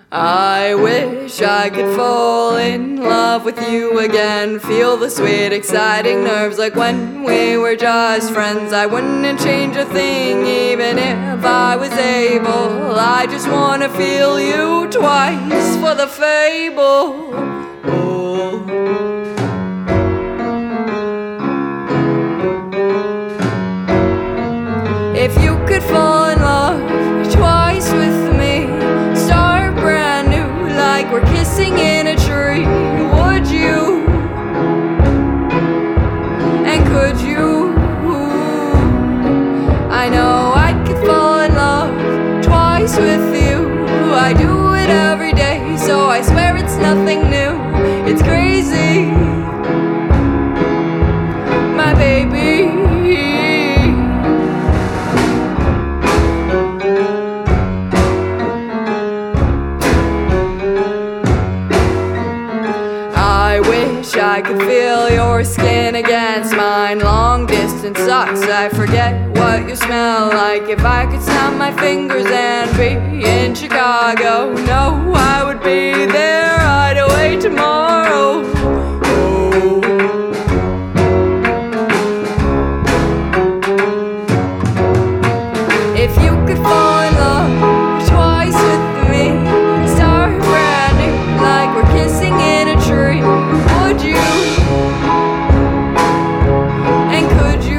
I wish I could fall in love with you again. Feel the sweet, exciting nerves like when we were just friends. I wouldn't change a thing even if I was able. I just wanna feel you twice for the fable. Oh. If you could fall in love twice with me, start brand new like we're kissing in a tree, would you? And could you? I know I could fall in love twice with you. I do it every day, so I swear it's nothing new. It's crazy, my baby. I wish I could feel your skin against mine. Long distance sucks, I forget what you smell like. If I could snap my fingers and be in Chicago, no, I would be there right away tomorrow. Oh. If you could fall in love twice with me, start brand new like we're kissing in a tree, would you? And could you?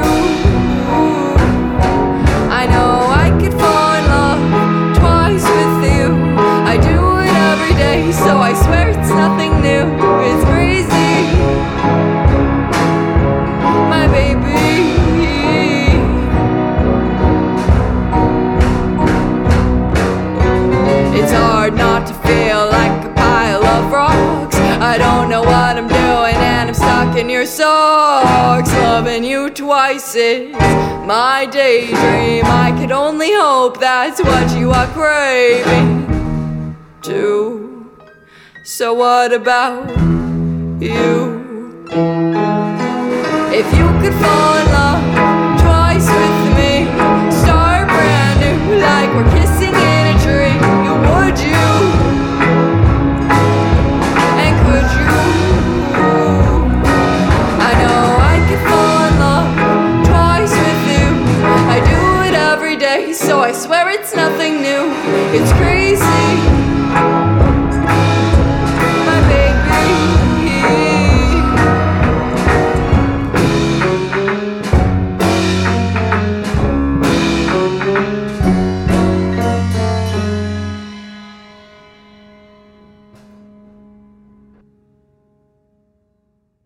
I know I could fall in love twice with you. I do it every day, so I swear it's nothing new. It's crazy, my baby. It's hard not to feel like a pile of rocks. I don't know what I'm doing and I'm stuck in your socks. Loving you twice is my daydream. I could only hope that's what you are craving too. So what about you? If you could fall in love